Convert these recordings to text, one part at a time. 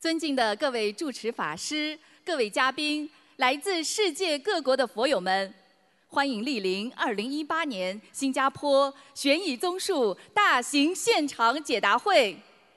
尊敬的各位主持法师、各位嘉宾、来自世界各国的佛友们，欢迎莅临2018年新加坡悬疑综述大型现场解答会。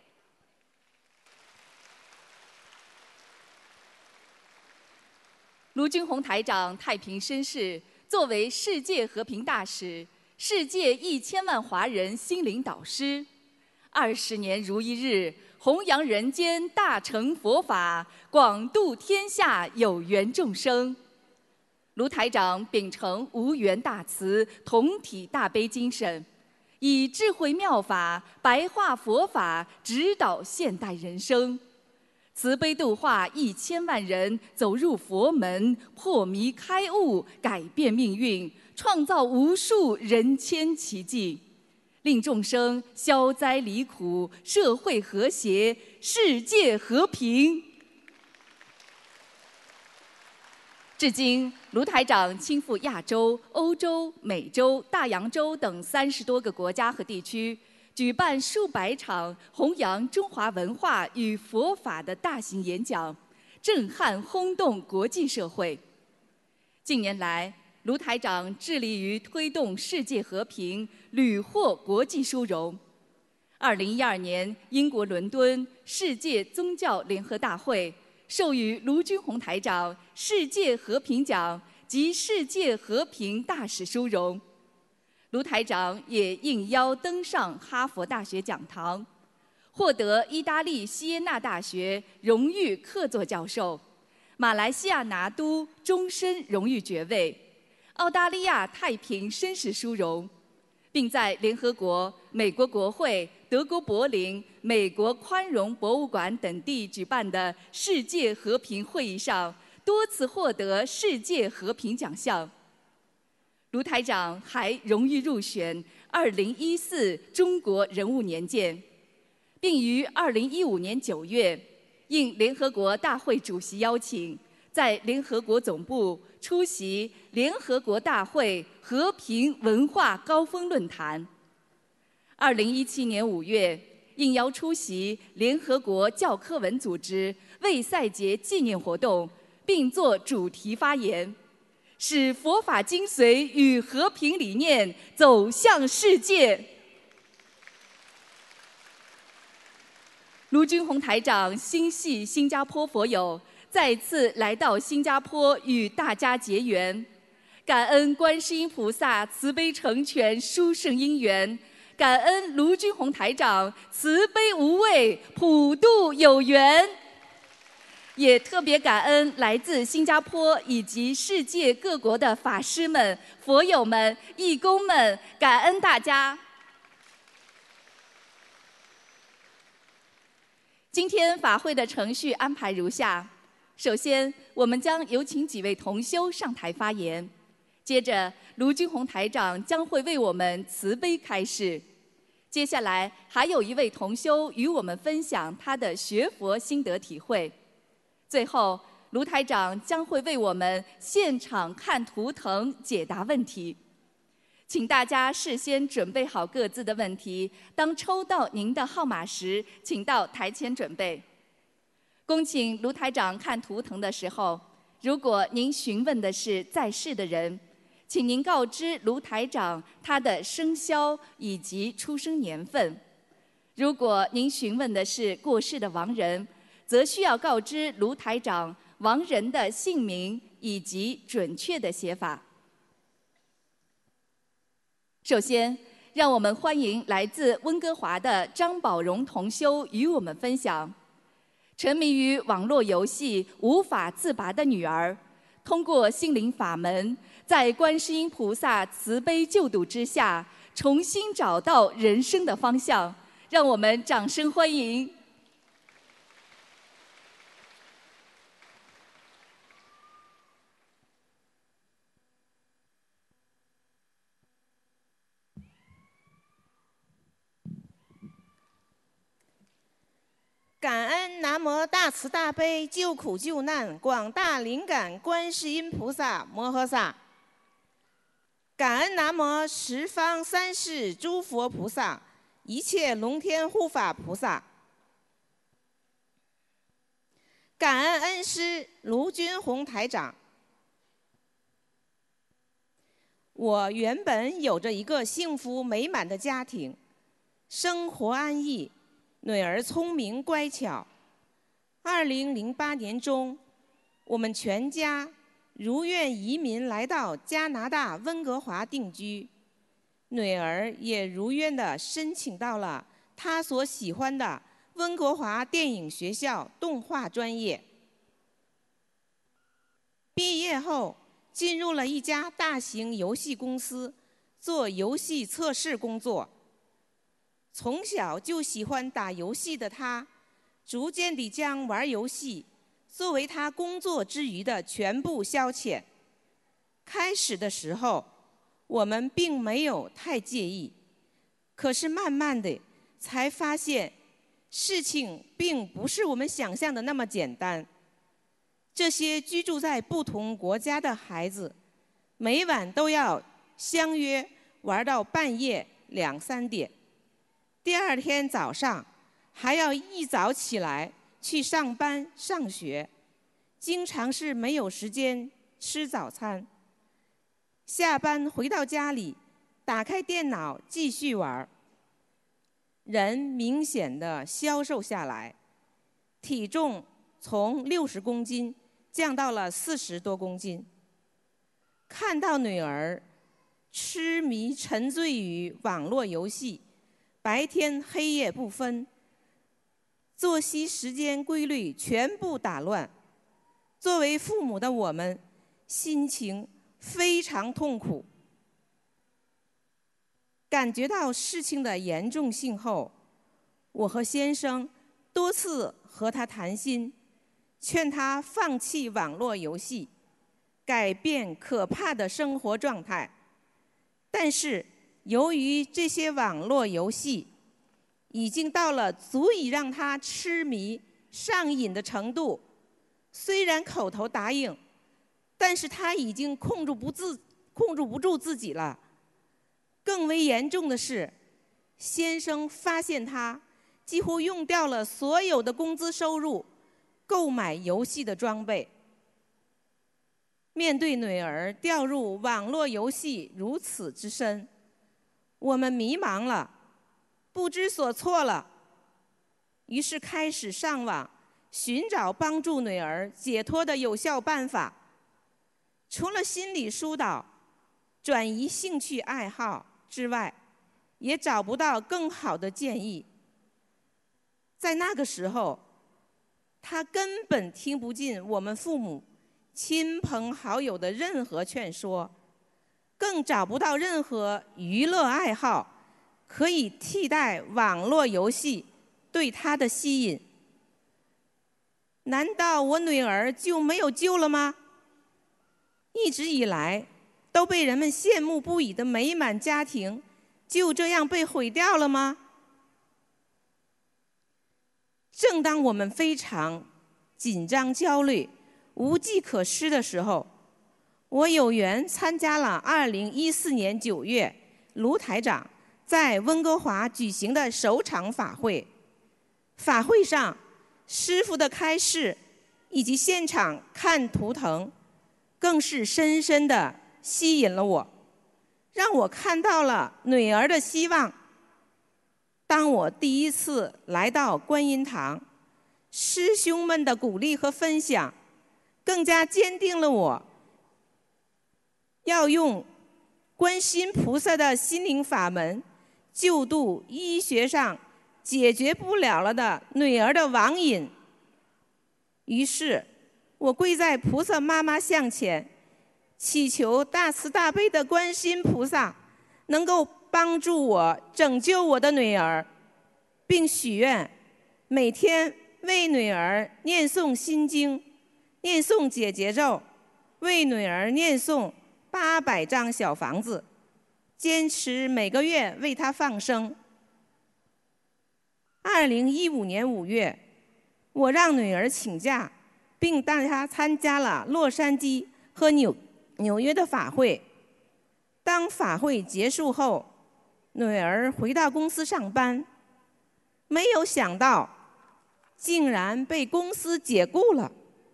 卢军宏台长太平绅士作为世界和平大使、世界1000万华人心灵导师，20年如一日，弘扬人间大乘佛法，广度天下有缘众生。卢台长秉承无缘大慈、同体大悲精神，以智慧妙法白话佛法，指导现代人生，慈悲度化1000万人走入佛门，破迷开悟，改变命运，创造无数人间奇迹，令众生消灾离苦，社会和谐，世界和平。至今，卢台长亲赴亚洲、欧洲、美洲、大洋洲等30多个国家和地区，举办数百场弘扬中华文化与佛法的大型演讲，震撼轰动国际社会。近年来，卢台长致力于推动世界和平，屡获国际殊荣。2012年，英国伦敦世界宗教联合大会授予卢军宏台长世界和平奖及世界和平大使殊荣。卢台长也应邀登上哈佛大学讲堂，获得意大利锡耶纳大学荣誉客座教授、马来西亚拿督终身荣誉爵位、澳大利亚太平绅士殊荣，并在联合国、美国国会、德国柏林、美国宽容博物馆等地举办的世界和平会议上多次获得世界和平奖项。卢台长还荣誉入选2014中国人物年鉴，并于2015年9月应联合国大会主席邀请，在联合国总部出席联合国大会和平文化高峰论坛。2017年5月，应邀出席联合国教科文组织卫赛节纪念活动，并作主题发言，使佛法精髓与和平理念走向世界。卢军宏台长心系新加坡佛友，再次来到新加坡与大家结缘，感恩观世音菩萨慈悲成全殊胜因缘，感恩卢军宏台长慈悲无畏，普度有缘。也特别感恩来自新加坡以及世界各国的法师们、佛友们、义工们，感恩大家。今天法会的程序安排如下：首先，我们将有请几位同修上台发言，接着卢军宏台长将会为我们慈悲开示，接下来还有一位同修与我们分享他的学佛心得体会。最后，卢台长将会为我们现场看图腾解答问题，请大家事先准备好各自的问题，当抽到您的号码时，请到台前准备。恭请卢台长看图腾的时候，如果您询问的是在世的人，请您告知卢台长他的生肖以及出生年份；如果您询问的是过世的亡人，则需要告知卢台长亡人的姓名以及准确的写法。首先，让我们欢迎来自温哥华的张宝荣同修与我们分享：沉迷于网络游戏无法自拔的女儿，通过心灵法门，在观世音菩萨慈悲救度之下，重新找到人生的方向。让我们掌声欢迎。 感恩南无大慈大悲救苦救难广大灵感观世音菩萨摩诃萨，感恩南无十方三世诸佛菩萨，一切龙天护法菩萨。 感恩恩师卢军红台长。我原本有着一个幸福美满的家庭，生活安逸，女儿聪明乖巧。2008年中，我们全家如愿移民来到加拿大温哥华定居，女儿也如愿地申请到了她所喜欢的温哥华电影学校动画专业。毕业后，进入了一家大型游戏公司，做游戏测试工作。从小就喜欢打游戏的她，逐渐地将玩游戏作为她工作之余的全部消遣。开始的时候，我们并没有太介意，可是慢慢的才发现，事情并不是我们想象的那么简单。这些居住在不同国家的孩子，每晚都要相约玩到半夜2、3点，第二天早上还要一早起来去上班上学，经常是没有时间吃早餐。下班回到家里，打开电脑继续玩，人明显的消瘦下来，体重从60公斤降到了40多公斤。看到女儿痴迷沉醉于网络游戏，白天黑夜不分，作息时间规律全部打乱，作为父母的我们心情非常痛苦。感觉到事情的严重性后，我和先生多次和他谈心，劝他放弃网络游戏，改变可怕的生活状态。但是由于这些网络游戏已经到了足以让他痴迷上瘾的程度，虽然口头答应，但是他已经控制不住自己了。更为严重的是，先生发现他几乎用掉了所有的工资收入购买游戏的装备。面对女儿掉入网络游戏如此之深，我们迷茫了，不知所措了，于是开始上网寻找帮助女儿解脱的有效办法。除了心理疏导、转移兴趣爱好之外，也找不到更好的建议。在那个时候，他根本听不进我们父母、亲朋好友的任何劝说，更找不到任何娱乐爱好可以替代网络游戏对他的吸引。难道我女儿就没有救了吗？一直以来都被人们羡慕不已的美满家庭，就这样被毁掉了吗？正当我们非常紧张焦虑、无计可施的时候，我有缘参加了2014年9月卢台长在温哥华举行的首场法会。法会上，师父的开示以及现场看图腾，更是深深地吸引了我，让我看到了女儿的希望。当我第一次来到观音堂，师兄们的鼓励和分享，更加坚定了我要用观世音菩萨的心灵法门，救度医学上解决不了了的女儿的网瘾。于是，我跪在菩萨妈妈像前，祈求大慈大悲的观世音菩萨能够帮助我拯救我的女儿，并许愿每天为女儿念诵心经，念诵解结咒，为女儿念诵800张小房子，坚持每个月为她放生。2015年5月，我让女儿请假，并带她参加了洛杉矶和纽约的法会。当法会结束后，女儿回到公司上班，没有想到竟然被公司解雇了。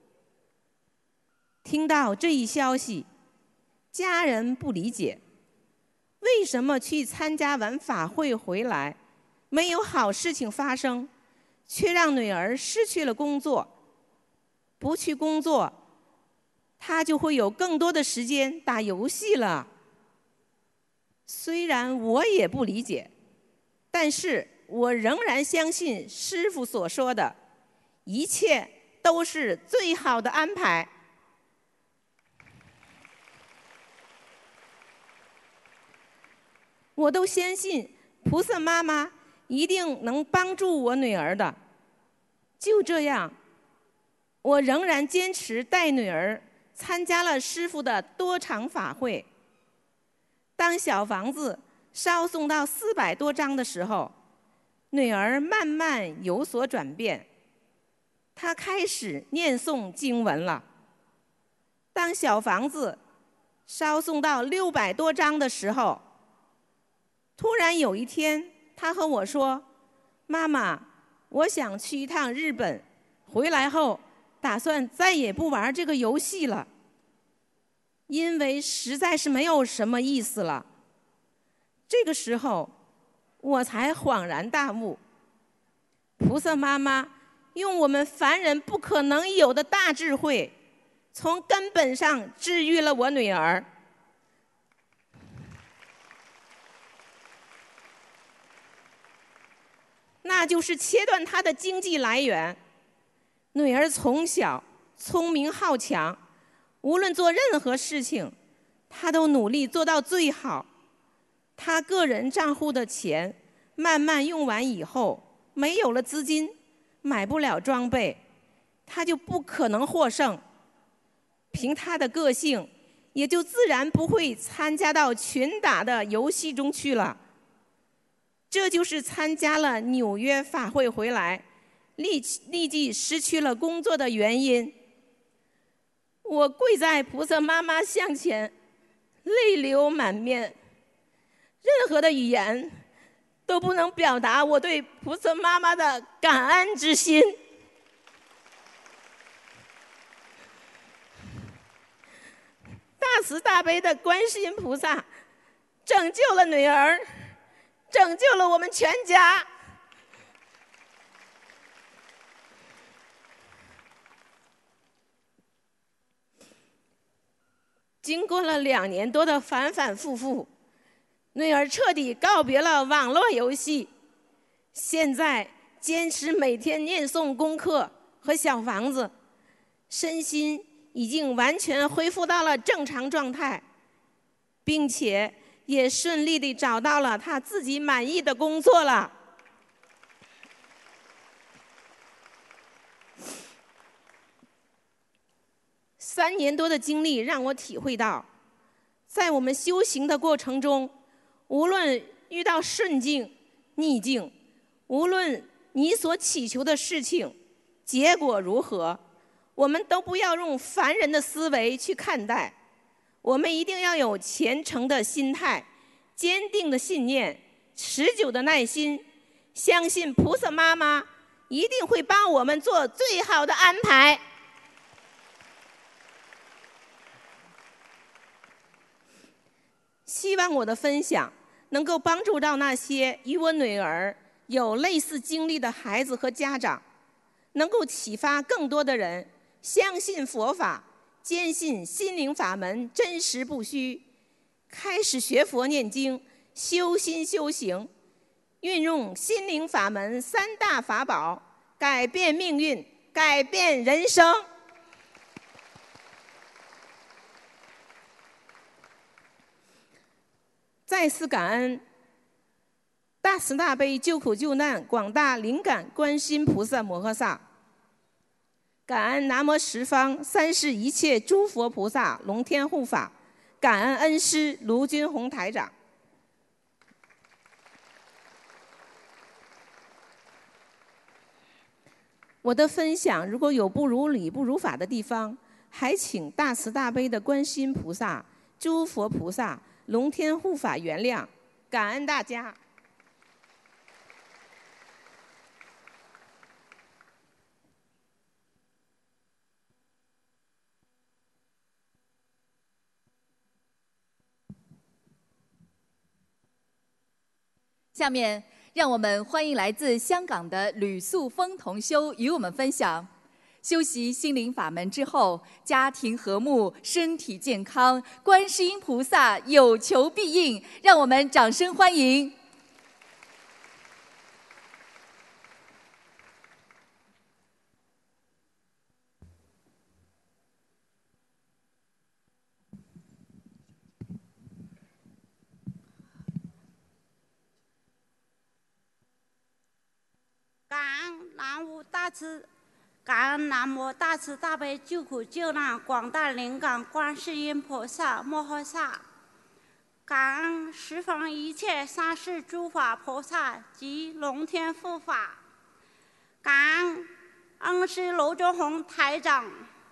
听到这一消息，家人不理解，为什么去参加完法会回来，没有好事情发生，却让女儿失去了工作？不去工作，她就会有更多的时间打游戏了。虽然我也不理解，但是我仍然相信师父所说的，一切都是最好的安排。我都相信菩萨妈妈一定能帮助我女儿的。就这样，我仍然坚持带女儿参加了师父的多场法会。当小房子烧送到400多张的时候，女儿慢慢有所转变，她开始念诵经文了。当小房子烧送到600多张的时候，突然有一天，她和我说：“妈妈，我想去一趟日本，回来后打算再也不玩这个游戏了，因为实在是没有什么意思了。”这个时候，我才恍然大悟，菩萨妈妈用我们凡人不可能有的大智慧，从根本上治愈了我女儿。那就是切断她的经济来源。女儿从小聪明好强，无论做任何事情，她都努力做到最好。她个人账户的钱慢慢用完以后，没有了资金，买不了装备，她就不可能获胜。凭她的个性，也就自然不会参加到群打的游戏中去了。这就是参加了纽约法会回来，立即失去了工作的原因。我跪在菩萨妈妈像前，泪流满面，任何的语言都不能表达我对菩萨妈妈的感恩之心。大慈大悲的观世音菩萨拯救了女儿，拯救了我们全家。经过了2年多的反反复复，女儿彻底告别了网络游戏，现在坚持每天念诵功课和小房子，身心已经完全恢复到了正常状态，并且也顺利地找到了她自己满意的工作了。3年多的经历让我体会到，在我们修行的过程中，无论遇到顺境、逆境，无论你所祈求的事情结果如何，我们都不要用凡人的思维去看待，我们一定要有虔诚的心态、坚定的信念、持久的耐心，相信菩萨妈妈一定会帮我们做最好的安排。希望我的分享能够帮助到那些与我女儿有类似经历的孩子和家长，能够启发更多的人相信佛法，坚信心灵法门真实不虚，开始学佛念经，修心修行，运用心灵法门3大法宝，改变命运，改变人生。再次感恩大慈大悲救苦救难广大灵感观世音菩萨摩诃萨，感恩南无十方三世一切诸佛菩萨龙天护法，感恩恩师卢军宏台长。我的分享如果有不如理不如法的地方，还请大慈大悲的观世音菩萨、诸佛菩萨、龙天护法原谅，感恩大家。 下面，让我们欢迎来自香港的吕素峰同修与我们分享：修习心灵法门之后，家庭和睦，身体健康，观世音菩萨有求必应。让我们掌声欢迎！ 感恩南无大慈大悲救苦救难广大灵感观世音菩萨摩诃萨，感恩十方一切三世诸法菩萨及龙天护法，感恩恩师罗忠宏台长。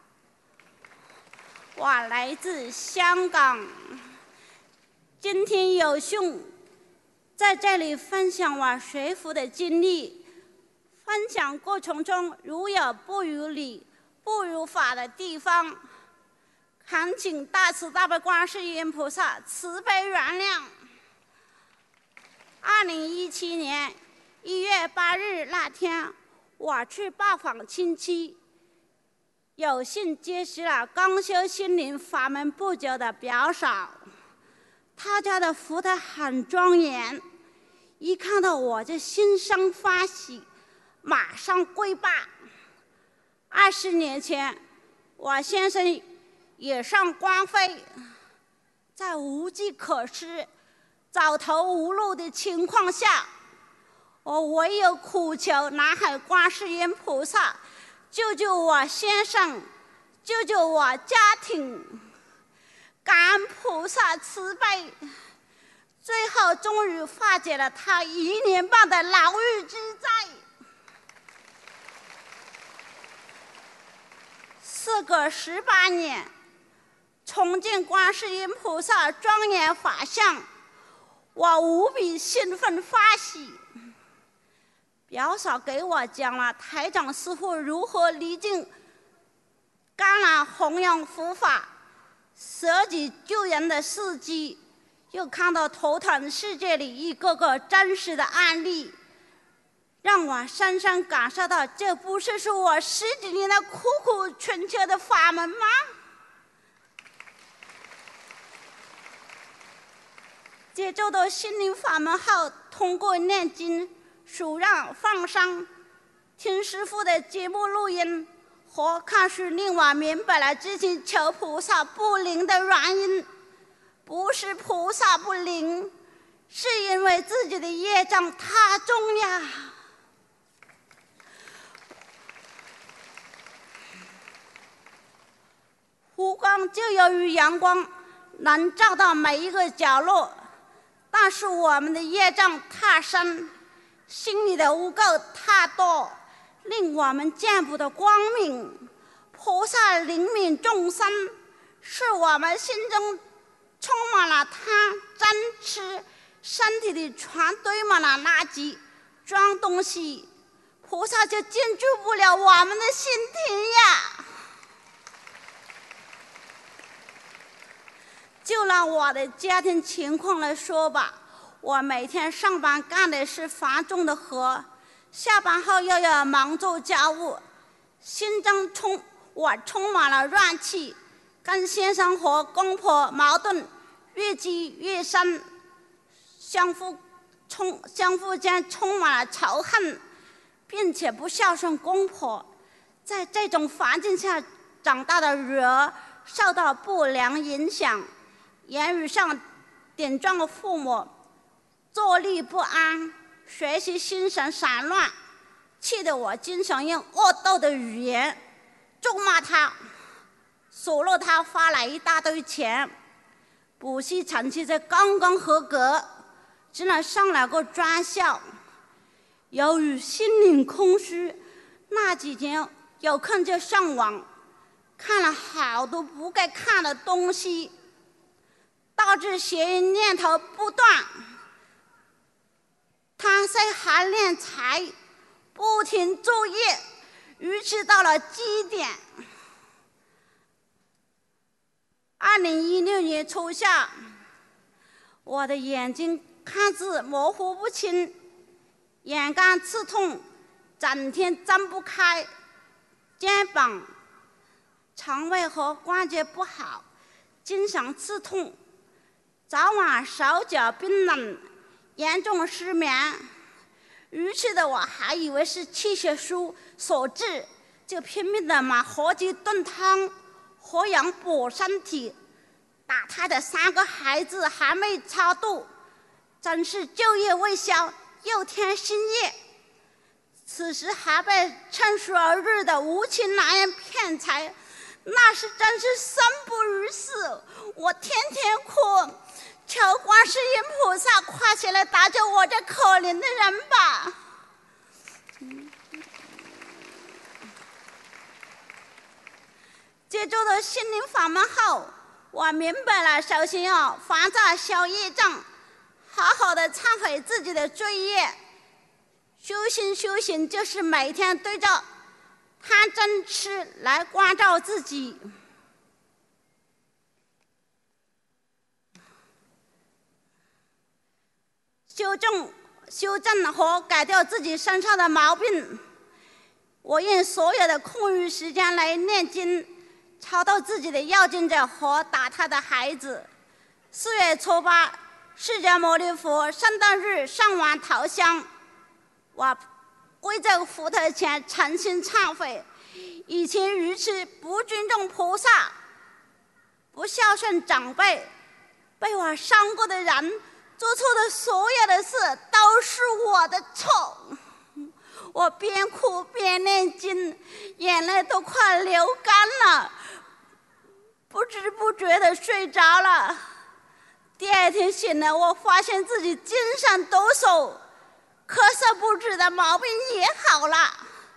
我来自香港，今天有幸在这里分享我学佛的经历。分享过程中如有不如理、不如法的地方，恳请大慈大悲观世音菩萨慈悲原谅。2017年1月8日那天，我去拜访亲戚，有幸结识了刚修心灵法门不久的表嫂。他家的福德很庄严，一看到我就心生欢喜，马上跪拜。20年前，我先生也上光辉，在无计可施、走投无路的情况下，我唯有苦求南海观世音菩萨救救我先生，救救我家庭。感恩菩萨慈悲，最后终于化解了他1年半的牢狱之灾。事隔18年，重见观世音菩萨庄严法相，我无比兴奋欢喜。表嫂给我讲了台长师父如何历尽甘南弘扬佛法、舍己救人的事迹，又看到头疼世界里一个个真实的案例，让我深深感受到，这不是我10几年的苦苦寻求的法门吗？接触到心灵法门后，通过念经、数让、放生、听师父的节目录音和看书，令我明白了之前求菩萨不灵的原因，不是菩萨不灵，是因为自己的业障太重呀。湖光就由于阳光能照到每一个角落，但是我们的业障太深，心里的污垢太多，令我们见不得光明。菩萨怜悯众生，是我们心中充满了贪嗔痴，身体里全堆满了垃圾脏东西，菩萨就进驻不了我们的心田呀。就拿我的家庭情况来说吧，我每天上班干的是繁重的活，下班后又要忙做家务，心中充满了怨气，跟先生和公婆矛盾越积越深，相互间充满了仇恨，并且不孝顺公婆。在这种环境下长大的女儿受到不良影响，言语上顶撞父母，坐立不安，学习心神散乱，气得我经常用恶毒的语言咒骂他，数落他花了一大堆钱，补习成绩才刚刚合格，只能上了个专校。由于心灵空虚，那几天有空就上网看了好多不该看的东西，导致邪淫念头不断，贪色还敛财，不停作业，于是到了极点。2016年初夏，我的眼睛看字模糊不清，眼干刺痛，整天睁不开，肩膀、肠胃和关节不好，经常刺痛，早晚手脚冰冷，严重失眠。愚痴的我还以为是气血虚所致，就拼命的买合鸡炖汤喝养补身体。打胎的3个孩子还没超度，真是旧业未消，又添新业。此时还被趁虚而入的无情男人骗财，那是真是生不如死。我天天哭，求观世音菩萨快起来搭救我这可怜的人吧。接触了心灵法门后，我明白了，首先要还债消业障，好好的忏悔自己的罪业。修行就是每天对着贪嗔痴来关照自己。修正和改掉自己身上的毛病。我用所有的空余时间来念经，超度自己的要经者和打胎的孩子。4月初8，释迦牟尼佛圣诞日上完头香，我跪在佛台前诚心忏悔，以前愚痴，不尊重菩萨，不孝顺长辈，被我伤过的人，做错的所有的事都是我的错。我边哭边念经，眼泪都快流干了，不知不觉的睡着了。第2天醒来，我发现自己精神抖擞，咳嗽不止的毛病也好了。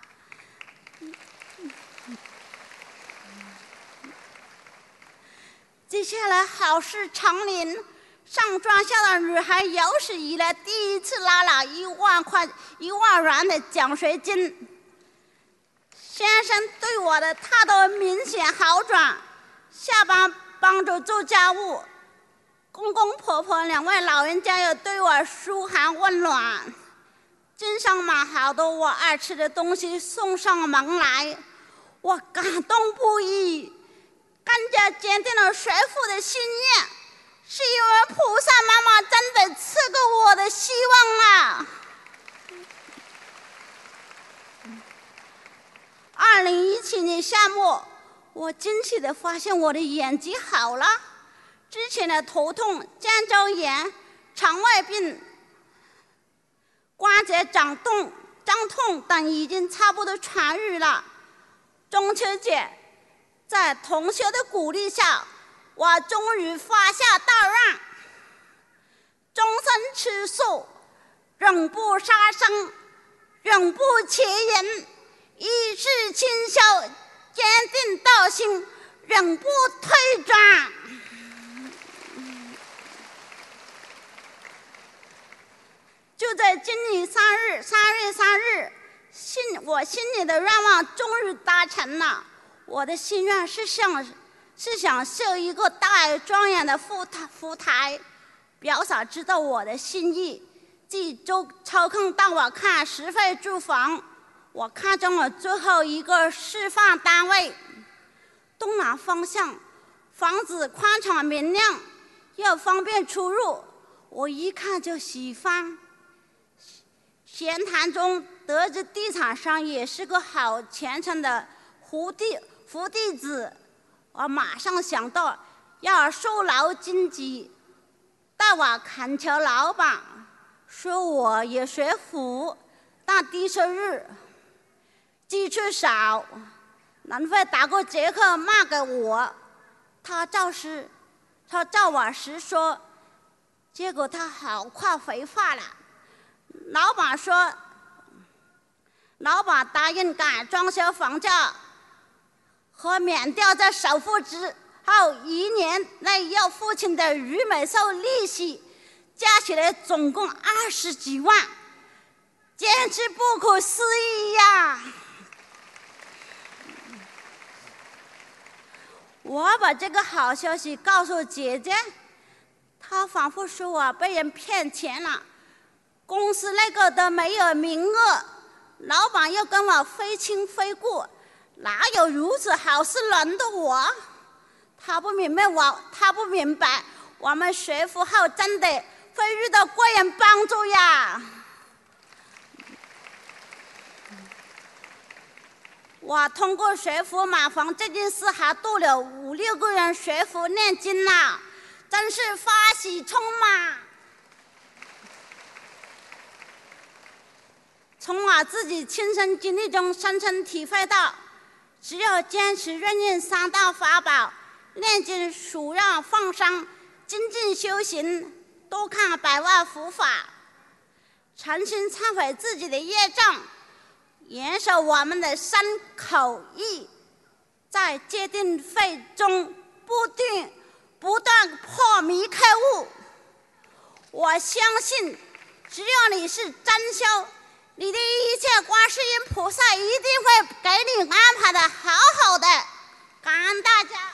接下来好事常临，上专校的女孩有史以来第一次拿了1万元的奖学金。先生对我的态度明显好转，下班帮助做家务，公公婆婆2位老人家也对我嘘寒问暖，经常买好多我爱吃的东西送上门来，我感动不已，更加坚定了学佛的心愿，是因为菩萨妈妈真的赐给我的希望啊。2017年夏末，我惊喜地发现我的眼睛好了，之前的头痛、肩周炎、肠胃病、关节胀痛等已经差不多痊愈了。中秋节，在同学的鼓励下，我终于发下大愿，终身吃素，永不杀生，永不邪淫，一世清修，坚定道心，永不退转。就在今年3月3日，我心里的愿望终于达成了。我的心愿是想设一个大而庄严的佛台，表嫂知道我的心意，即抽空带我看实惠住房。我看中了最后一个示范单位，东南方向，房子宽敞明亮，又方便出入，我一看就喜欢。闲谈中得知地产商也是个好虔诚的佛弟子，我马上想到要受劳经济，带我恳求老板，说我也学佛，但低收入，基础少，能否打个折扣卖给我？他照我实说，结果他好快回话了。老板答应改装修房价和免掉在首付之后1年内要付清的余美寿利息，加起来总共20几万，简直不可思议呀！我把这个好消息告诉姐姐，她他仿佛说我被人骗钱了，公司那个都没有名额，老板又跟我非亲非故，哪有如此好事轮到我？他不明白我们学佛后真的会遇到贵人帮助呀。我通过学佛买房这件事，还度了5、6个人学佛念经了，真是发喜充满。从我自己亲身经历中深深体会到，只有坚持运用3大法宝，念经、数让、放生，精进修行，多看百万佛法，诚心忏悔自己的业障，严守我们的身口意，在戒定慧中不断破迷开悟。我相信，只要你是真修，你的一切观世音菩萨一定会给你安排的好好的。感恩大家。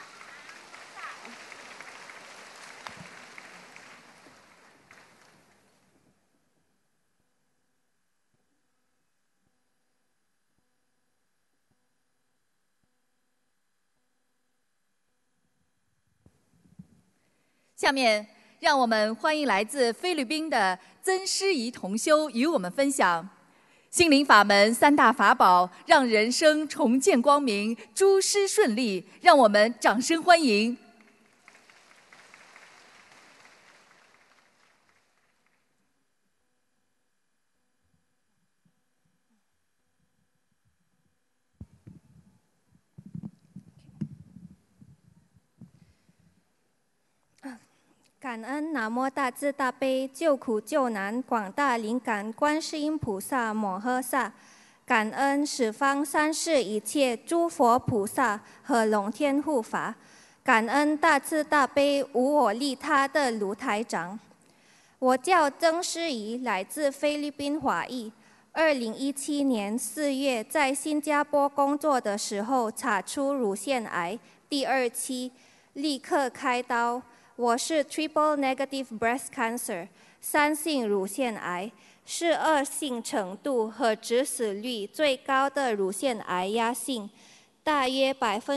下面，让我们欢迎来自菲律宾的曾诗怡同修与我们分享心灵法门3大法宝，让人生重见光明，诸事顺利。让我们掌声欢迎。 感恩南无大慈大悲救苦救难广大灵感观世音菩萨摩诃萨，感恩十方三世一切诸佛菩萨和龙天护法，感恩大慈大悲无我利他的卢台长。我叫曾诗怡，来自菲律宾华裔。2017年4月在新加坡工作的时候查出乳腺癌第2期，立刻开刀。我是 triple negative breast cancer 3性乳腺癌，是恶性程度和致死率最高的乳腺癌压性，大约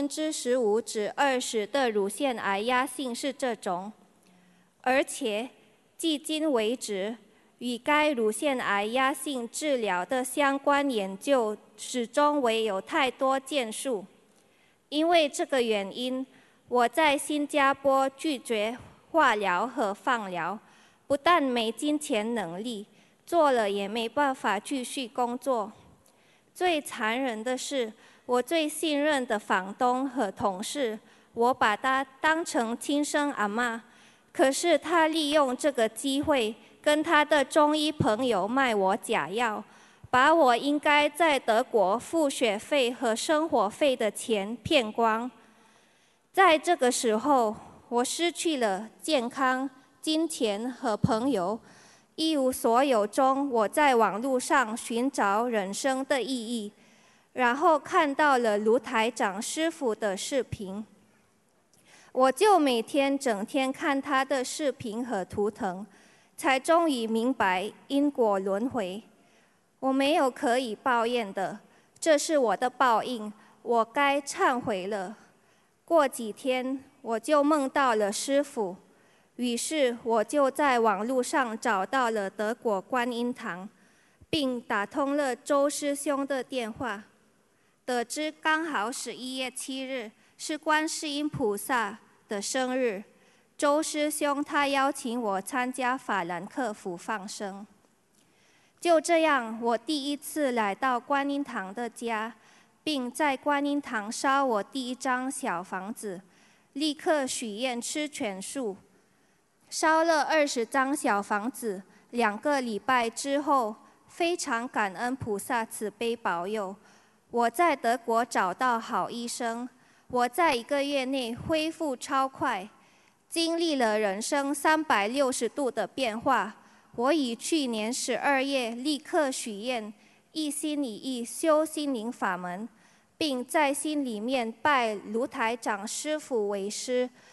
15%至20%的乳腺癌压性是这种，而且迄今为止，与该乳腺癌压性治疗的相关研究始终未有太多建树。因为这个原因，我在新加坡拒绝化疗和放疗，不但没金钱能力，做了也没办法继续工作。最残忍的是，我最信任的房东和同事，我把他当成亲生阿嬷，可是他利用这个机会，跟他的中医朋友卖我假药，把我应该在德国付学费和生活费的钱骗光。在这个时候，我失去了健康、金钱和朋友，一无所有中，我在网络上寻找人生的意义，然后看到了卢台长师父的视频，我就每天整天看他的视频和图腾，才终于明白因果轮回。我没有可以抱怨的，这是我的报应，我该忏悔了。过几天，我就梦到了师父，于是我就在网络上找到了德国观音堂，并打通了周师兄的电话，得知刚好11月7日是观世音菩萨的生日。周师兄他邀请我参加法兰克福放生。就这样，我第一次来到观音堂的家，并在观音堂烧我第一张小房子，立刻许愿吃全素。烧了20张小房子，2个礼拜之后，非常感恩菩萨慈悲保佑，我在德国找到好医生，我在1个月内恢复超快，经历了人生360度的变化。我于去年12月立刻许愿，一心一意修心灵法门，并在心里面拜卢台长师父为师，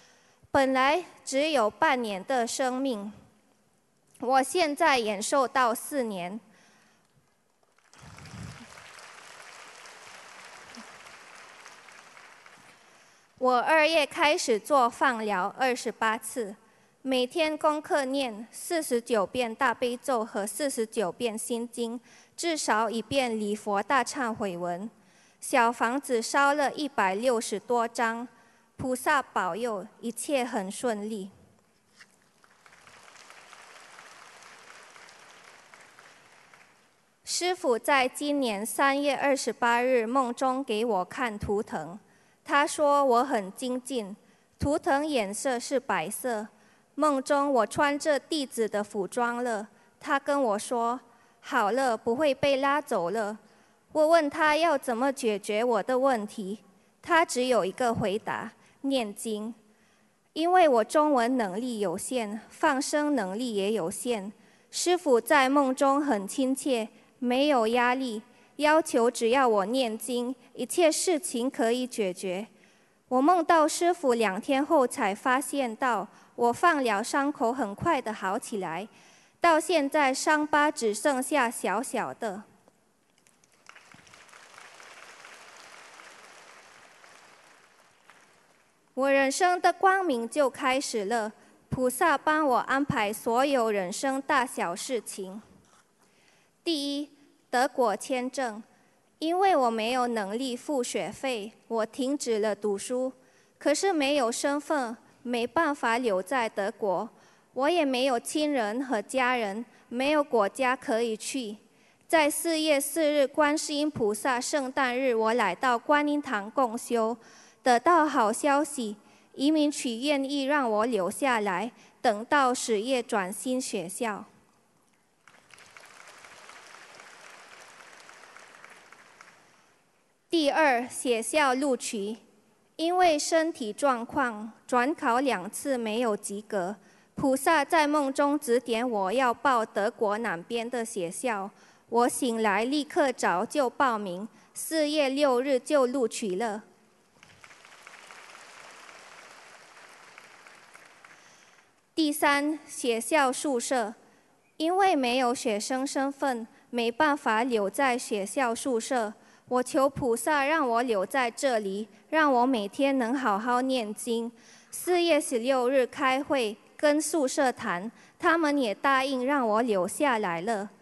本来只有半年的生命，我现在延寿到4年。我2月开始做放疗28次，每天功课念49遍大悲咒和49遍心经，至少1遍礼佛大忏悔文。小房子烧了160多张，菩萨保佑，一切很顺利。师父在今年3月28日梦中给我看图腾，他说我很精进，图腾颜色是白色。梦中我穿着弟子的服装了，他跟我说好了，不会被拉走了。我问他要怎么解决我的问题，他只有一个回答：念经。因为我中文能力有限，放生能力也有限，师父在梦中很亲切，没有压力，要求只要我念经，一切事情可以解决。我梦到师父2天后才发现到，我放疗伤口很快的好起来，到现在伤疤只剩下小小的。我人生的光明就开始了，菩萨帮我安排所有人生大小事情。第一，德国签证，因为我没有能力付学费，我停止了读书。可是没有身份，没办法留在德国，我也没有亲人和家人，没有国家可以去。在4月4日观世音菩萨圣诞日，我来到观音堂共修，得到好消息，移民局愿意让我留下来，等到10月转新学校。第二，学校录取，因为身体状况，转考2次没有及格。菩萨在梦中指点我要报德国南边的学校，我醒来立刻早就报名，4月6日就录取了。第三，学校宿舍，因为没有学生身份，没办法留在学校宿舍。我求菩萨让我留在这里，让我每天能好好念经。4月16日开会，跟宿舍谈，他们也答应让我留下来了。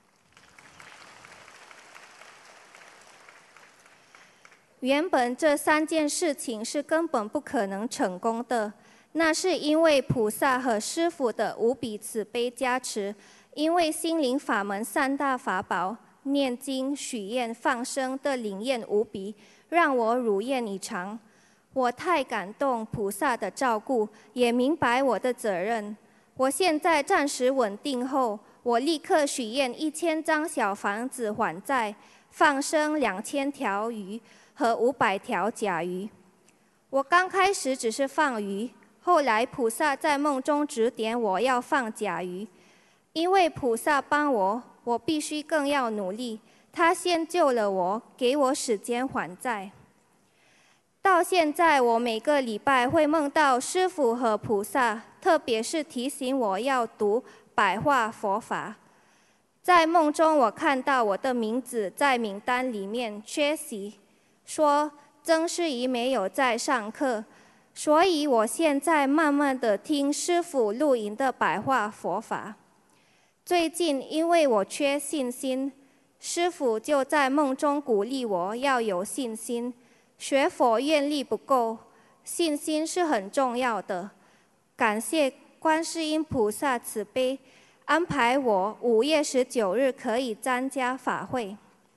原本这3件事情是根本不可能成功的，那是因为菩萨和师父的无比慈悲加持，因为心灵法门3大法宝。念经、许愿、放生的灵验无比，让我如愿以偿。我太感动菩萨的照顾，也明白我的责任。我现在暂时稳定后，我立刻许愿1000张小房子还债，放生2000条鱼和500条甲鱼。我刚开始只是放鱼，后来菩萨在梦中指点我要放甲鱼，因为菩萨帮我必须更要努力。他先救了我，给我时间还债。到现在，我每个礼拜会梦到师父和菩萨，特别是提醒我要读白话佛法。在梦中，我看到我的名字在名单里面缺席，说曾师仪没有在上课，所以我现在慢慢的听师父录音的白话佛法。最近因为我缺信心，师父就在梦中鼓励我要有信心。学佛愿力不够，信心是很重要的。感谢观世音菩萨慈悲，安排我5月19日可以参加法会。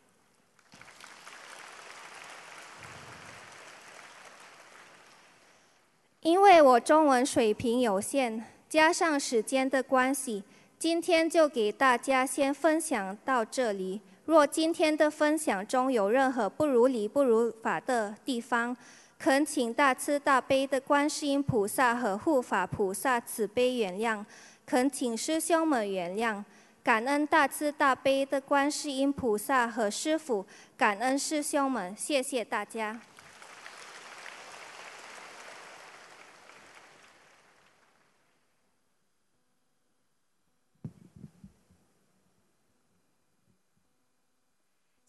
因为我中文水平有限，加上时间的关系，今天就给大家先分享到这里。若今天的分享中有任何不如理不如法的地方，恳请大慈大悲的观世音菩萨和护法菩萨慈悲原谅，恳请师兄们原谅。感恩大慈大悲的观世音菩萨和师父，感恩师兄们，谢谢大家。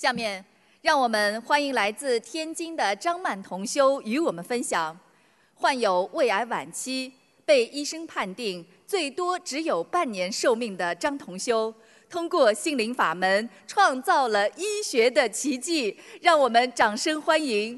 下面，让我们欢迎来自天津的张曼同修与我们分享，患有胃癌晚期，被医生判定最多只有半年寿命的张同修，通过心灵法门创造了医学的奇迹，让我们掌声欢迎。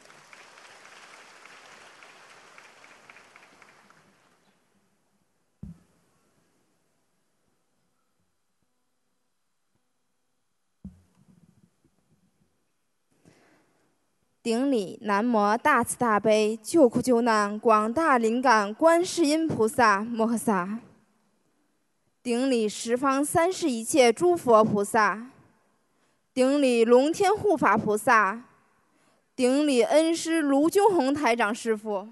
顶礼南无大慈大悲救苦救难广大灵感观世音菩萨摩诃萨。顶礼十方三世一切诸佛菩萨。顶礼龙天护法菩萨。顶礼恩师卢军宏台长师父。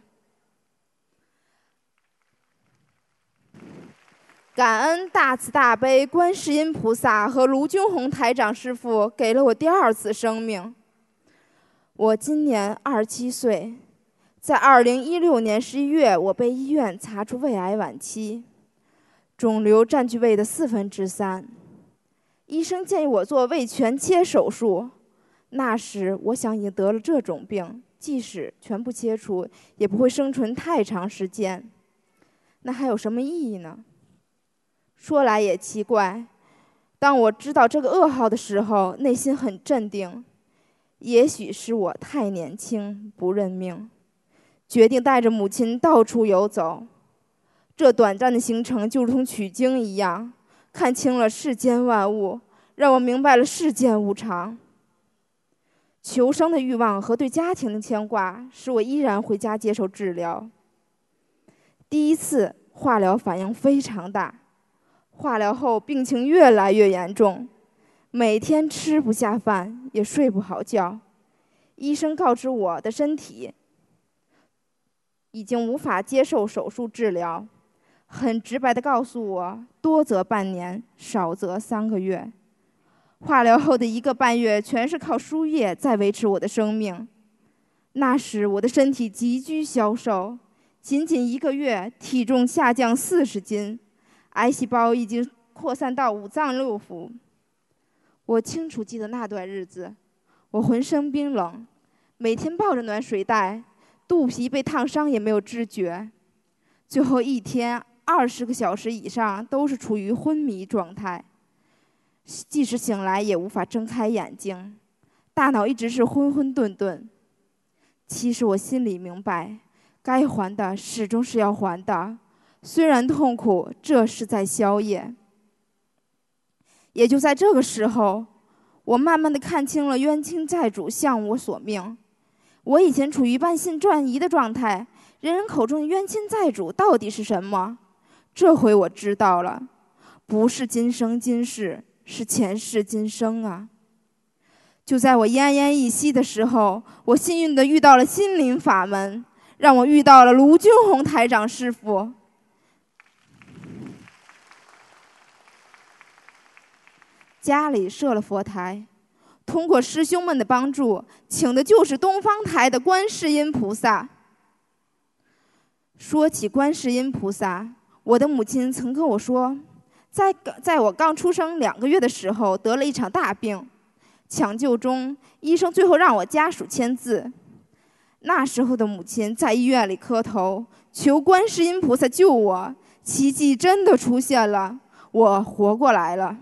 感恩大慈大悲观世音菩萨和卢军宏台长师父给了我第二次生命。我今年27岁，在2016年11月，我被医院查出胃癌晚期，肿瘤占据胃的3/4。医生建议我做胃全切手术。那时我想，已经得了这种病，即使全部切除，也不会生存太长时间。那还有什么意义呢？说来也奇怪，当我知道这个噩耗的时候，内心很镇定。也许是我太年轻，不认命，决定带着母亲到处游走。这短暂的行程就如同取经一样，看清了世间万物，让我明白了世间无常。求生的欲望和对家庭的牵挂，使我依然回家接受治疗。第一次化疗反应非常大，化疗后病情越来越严重。每天吃不下饭，也睡不好觉。医生告知我的身体已经无法接受手术治疗，很直白地告诉我，多则半年，少则3个月。化疗后的1个半月，全是靠输液在维持我的生命。那时我的身体急剧消瘦，仅仅1个月，体重下降40斤，癌细胞已经扩散到5脏6腑。我清楚记得那段日子，我浑身冰冷，每天抱着暖水袋，肚皮被烫伤也没有知觉。最后1天20个小时以上都是处于昏迷状态，即使醒来也无法睁开眼睛，大脑一直是昏昏沌沌。其实我心里明白，该还的始终是要还的，虽然痛苦，这是在消业。也就在这个时候，我慢慢地看清了冤亲债主向我索命。我以前处于半信半疑的状态，人人口中的冤亲债主到底是什么？这回我知道了，不是今生今世，是前世今生啊！就在我奄奄一息的时候，我幸运地遇到了心灵法门，让我遇到了卢军宏台长师父。家里设了佛台，通过师兄们的帮助，请的就是东方台的观世音菩萨。说起观世音菩萨，我的母亲曾跟我说，在我刚出生2个月的时候得了一场大病，抢救中，医生最后让我家属签字。那时候的母亲在医院里磕头，求观世音菩萨救我，奇迹真的出现了，我活过来了。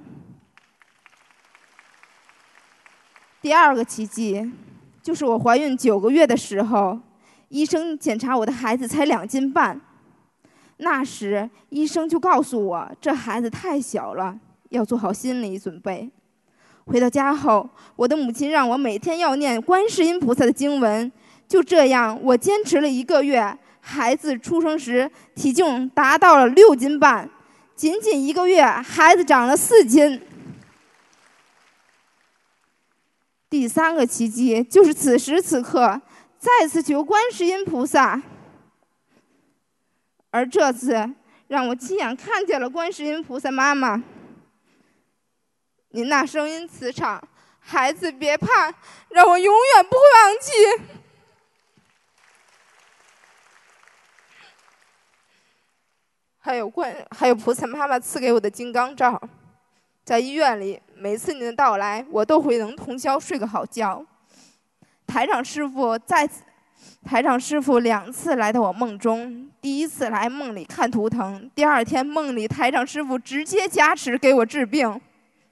第2个奇迹，就是我怀孕9个月的时候，医生检查我的孩子才2斤半。那时医生就告诉我，这孩子太小了，要做好心理准备。回到家后，我的母亲让我每天要念观世音菩萨的经文。就这样，我坚持了1个月，孩子出生时体重达到了6斤半，仅仅1个月，孩子长了4斤。第3个奇迹就是此时此刻再次求观世音菩萨，而这次让我亲眼看见了观世音菩萨妈妈。您那声音磁场，孩子别怕，让我永远不会忘记。还有菩萨妈妈赐给我的金刚罩，在医院里每次您的到来，我都会能通宵睡个好觉。台长师傅2次来到我梦中，第一次来梦里看图腾，第二天梦里台长师傅直接加持给我治病。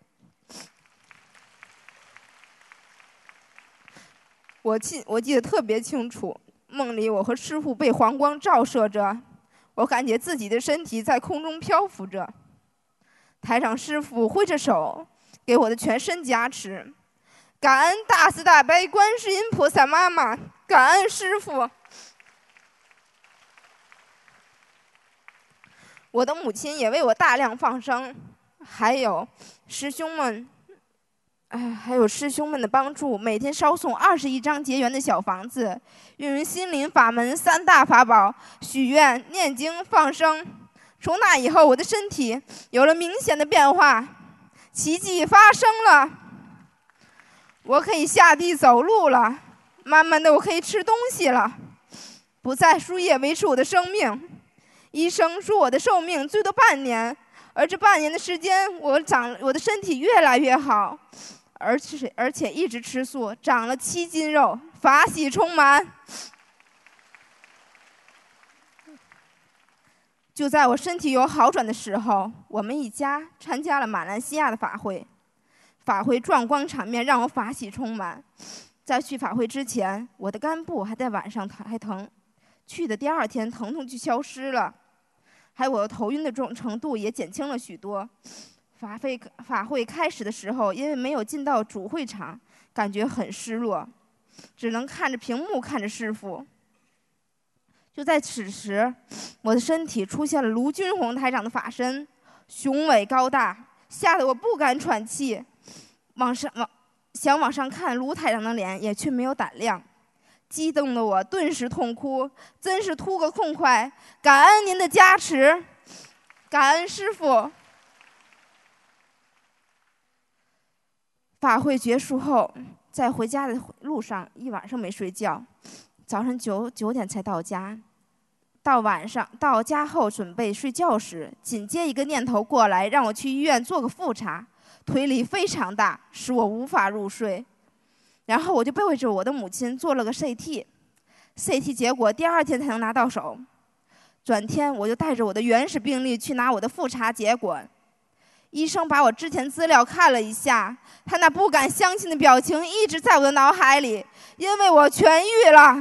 我记得特别清楚，梦里我和师傅被黄光照射着，我感觉自己的身体在空中漂浮着。台长师傅挥着手给我的全身加持，感恩大慈大悲观世音菩萨妈妈，感恩师傅。我的母亲也为我大量放生，还有师兄们的帮助，每天烧送21张结缘的小房子，运用心灵法门3大法宝：许愿、念经、放生。从那以后，我的身体有了明显的变化，奇迹发生了。我可以下地走路了，慢慢的我可以吃东西了，不再输液维持我的生命。医生说我的寿命最多半年，而这半年的时间，我的身体越来越好。而且一直吃素，长了7斤肉，法喜充满。就在我身体有好转的时候，我们一家参加了马来西亚的法会。法会壮观场面让我法喜充满。在去法会之前，我的肝部还在晚上还疼，去的第2天疼痛就消失了，还有我的头晕的程度也减轻了许多。法会开始的时候，因为没有进到主会场，感觉很失落，只能看着屏幕看着师父。就在此时，我的身体出现了卢军宏台长的法身，雄伟高大，吓得我不敢喘气。想往上看卢台长的脸，也却没有胆量。激动的我顿时痛哭，真是吐个痛快。感恩您的加持，感恩师父。法会结束后，在回家的路上一晚上没睡觉，早上9点才到家。到家后准备睡觉时，紧接一个念头过来，让我去医院做个复查，推力非常大，使我无法入睡。然后我就背着我的母亲做了个 CT 结果第2天才能拿到手。转天我就带着我的原始病历去拿我的复查结果。医生把我之前资料看了一下，他那不敢相信的表情一直在我的脑海里，因为我痊愈了。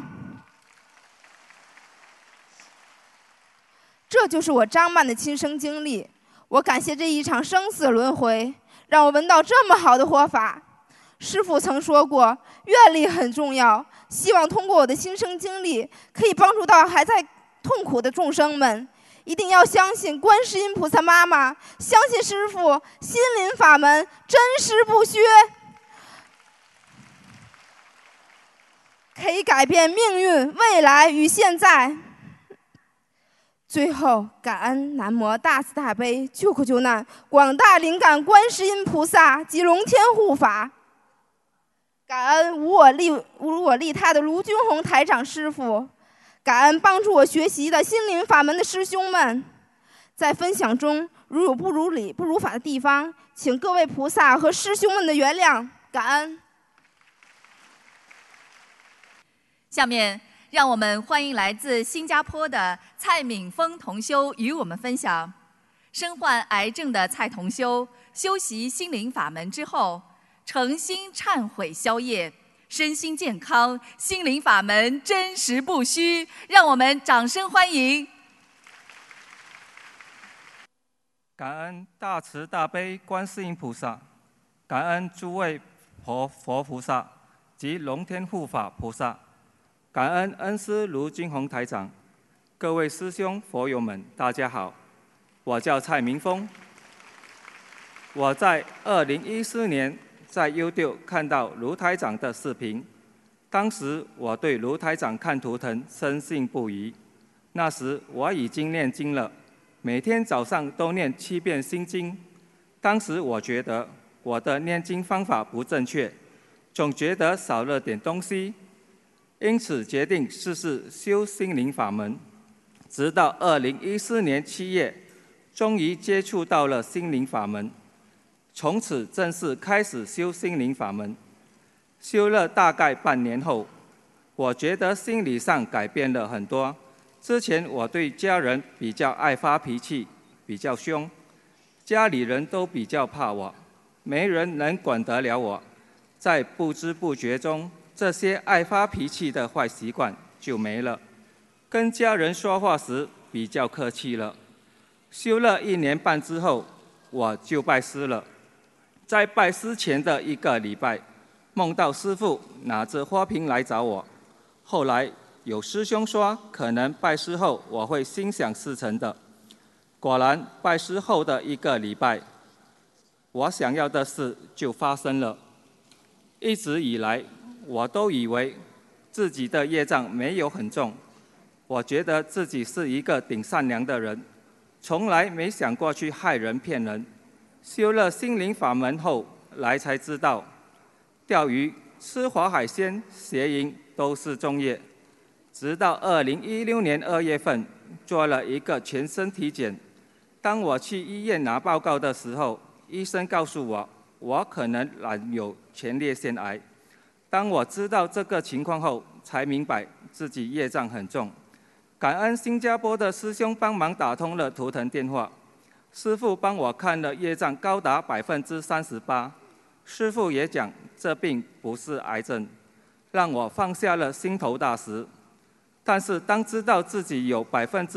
这就是我张曼的亲身经历。我感谢这一场生死轮回，让我闻到这么好的活法。师父曾说过，愿力很重要，希望通过我的亲身经历，可以帮助到还在痛苦的众生们。一定要相信观世音菩萨妈妈，相信师父，心灵法门真实不虚，可以改变命运、未来与现在。最后，感恩南无大慈大悲救苦救难广大灵感观世音菩萨及龙天护法，感恩无我利他的卢军宏台长师父，感恩帮助我学习的心灵法门的师兄们。在分享中如有不如理、不如法的地方，请各位菩萨和师兄们的原谅，感恩。 下面让我们欢迎来自新加坡的蔡敏峰同修与我们分享。身患癌症的蔡同修修习心灵法门之后，诚心忏悔消业，身心健康，心灵法门真实不虚。让我们掌声欢迎。 感恩大慈大悲观世音菩萨，感恩诸位佛菩萨及龙天护法菩萨，感恩恩师卢军宏台长，各位师兄佛友们，大家好，我叫蔡明峰。我在2014年在 YouTube 看到卢台长的视频，当时我对卢台长看图腾深信不疑。那时我已经念经了，每天早上都念7遍心经。当时我觉得我的念经方法不正确，总觉得少了点东西，因此决定试试修心灵法门。直到2014年7月，终于接触到了心灵法门。 从此正式开始修心灵法门。修了大概半年后，我觉得心理上改变了很多。之前我对家人比较爱发脾气，比较凶，家里人都比较怕我，没人能管得了我。在不知不觉中，这些爱发脾气的坏习惯就没了。跟家人说话时比较客气了。修了1年半之后，我就拜师了。在拜师前的1个礼拜，梦到师父拿着花瓶来找我。后来有师兄说，可能拜师后我会心想事成的。果然，拜师后的1个礼拜，我想要的事就发生了。一直以来，我都以为自己的业障没有很重，我觉得自己是一个挺善良的人，从来没想过去害人骗人。修了心灵法门后来才知道，钓鱼、吃活海鲜、邪淫都是重业。直到2016年2月份做了一个全身体检，当我去医院拿报告的时候，医生告诉我，我可能染有前列腺癌。当我知道这个情况后，才明白自己业障很重。感恩新加坡的师兄帮忙打通了图腾电话，师父帮我看了业障高达38%。师父也讲这病不是癌症，让我放下了心头大石。但是当知道自己有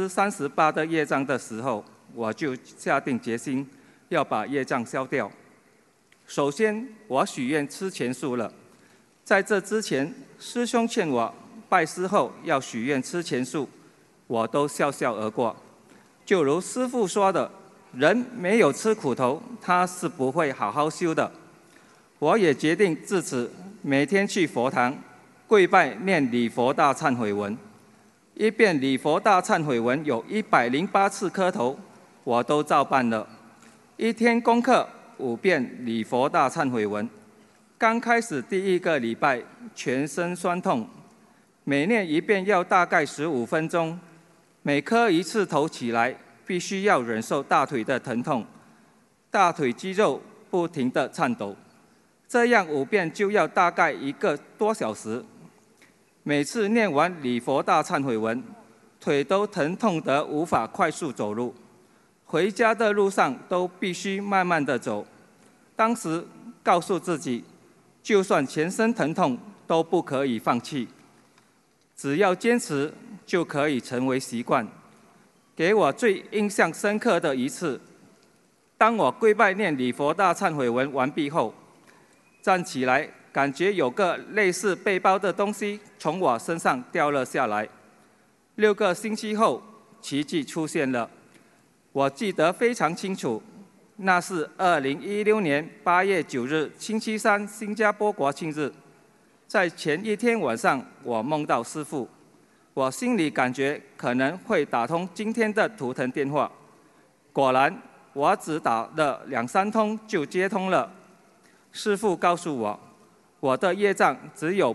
38%的业障的时候，我就下定决心要把业障消掉。首先，我许愿吃全素了。在这之前，师兄劝我拜师后要许愿吃全素，我都笑笑而过。就如师父说的，人没有吃苦头，他是不会好好修的。我也决定自此每天去佛堂跪拜念礼佛大忏悔文。一遍礼佛大忏悔文有108次磕头，我都照办了。一天功课5遍礼佛大忏悔文。刚开始第1个礼拜全身酸痛，每念1遍要大概15分钟，每磕1次头起来必须要忍受大腿的疼痛，大腿肌肉不停地颤抖，这样5遍就要大概1个多小时。每次念完礼佛大忏悔文，腿都疼痛得无法快速走路，回家的路上都必须慢慢地走。当时告诉自己，就算全身疼痛都不可以放弃，只要坚持就可以成为习惯。给我最印象深刻的一次，当我跪拜念礼佛大忏悔文完毕后，站起来感觉有个类似背包的东西从我身上掉了下来。6个星期后，奇迹出现了。我记得非常清楚，那是2016年8月9日星期三，新加坡国庆日。在前一天晚上，我梦到师父，我心里感觉可能会打通今天的图腾电话。果然，我只打了2、3通就接通了。师父告诉我，我的业障只有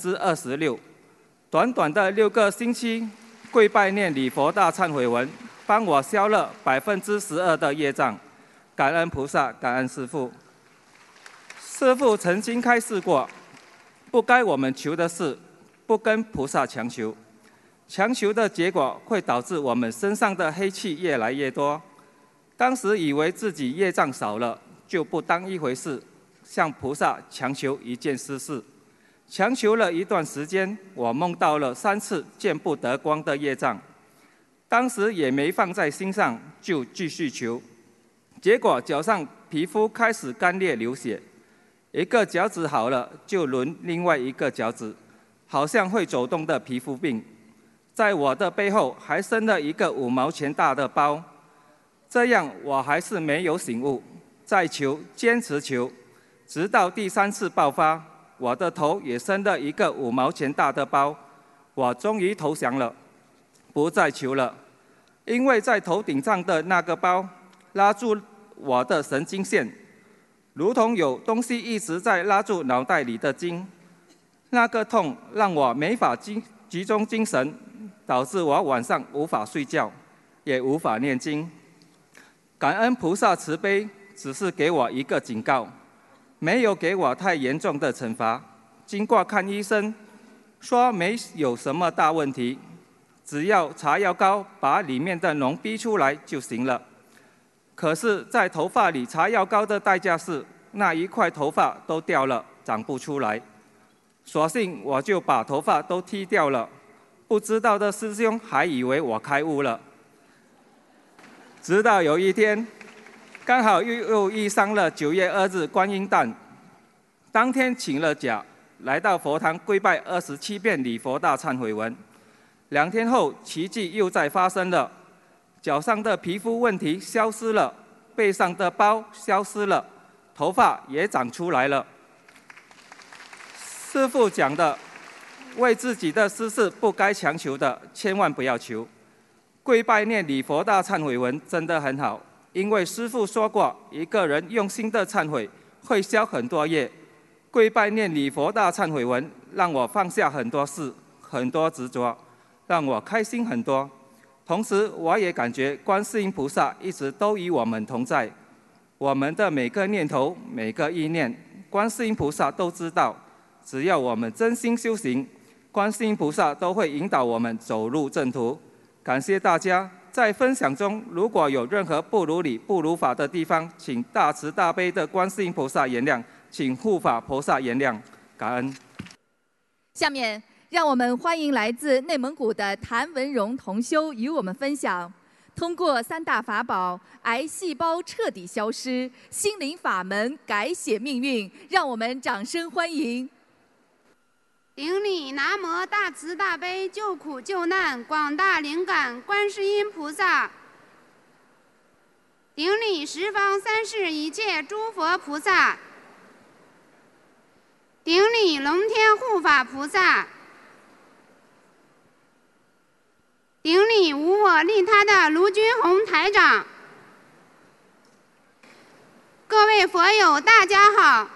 26%。短短的6个星期，跪拜念礼佛大忏悔文，帮我消了12%的业障。感恩菩萨，感恩师父。师父曾经开示过，不该我们求的事，不跟菩萨强求。强求的结果会导致我们身上的黑气越来越多。当时以为自己业障少了，就不当一回事，向菩萨强求一件私事。强求了一段时间，我梦到了3次见不得光的业障，当时也没放在心上，就继续求。结果脚上皮肤开始干裂流血，一个脚趾好了就轮另外一个脚趾，好像会走动的皮肤病。在我的背后还生了一个5毛钱大的包。这样我还是没有醒悟，再求，坚持求，直到第3次爆发，我的头也生了一个5毛钱大的包。我终于投降了，不再求了，因为在头顶上的那个包拉住我的神经线，如同有东西一直在拉住脑袋里的筋。那个痛让我没法集中精神，导致我晚上无法睡觉，也无法念经。感恩菩萨慈悲， 只是给我一个警告，没有给我太严重的惩罚。经过看医生，说没有什么大问题，只要擦药膏把里面的脓逼出来就行了。可是，在头发里擦药膏的代价是，那一块头发都掉了，长不出来。索性我就把头发都剃掉了。不知道的师兄还以为我开悟了。直到有一天，刚好又遇上了9月2日观音诞，当天请了假，来到佛堂跪拜27遍礼佛大忏悔文。2天后，奇迹又再发生了，脚上的皮肤问题消失了，背上的包消失了，头发也长出来了。师父讲的，为自己的私事不该强求的，千万不要求。跪拜念礼佛大忏悔文真的很好，因为师父说过，一个人用心的忏悔，会消很多业。跪拜念礼佛大忏悔文，让我放下很多事，很多执着，让我开心很多。同时，我也感觉观世音菩萨一直都与我们同在，我们的每个念头、每个意念，观世音菩萨都知道。只要我们真心修行，观世音菩萨都会引导我们走入正途。感谢大家，在分享中如果有任何不如理、不如法的地方，请大慈大悲的观世音菩萨原谅，请护法菩萨原谅，感恩。 下面让我们欢迎来自内蒙古的谭文荣同修与我们分享，通过3大法宝，癌细胞彻底消失，心灵法门改写命运，让我们掌声欢迎。 顶礼南无大慈大悲救苦救难广大灵感观世音菩萨，顶礼十方三世一切诸佛菩萨，顶礼龙天护法菩萨，顶礼无我利他的卢军宏台长。各位佛友大家好，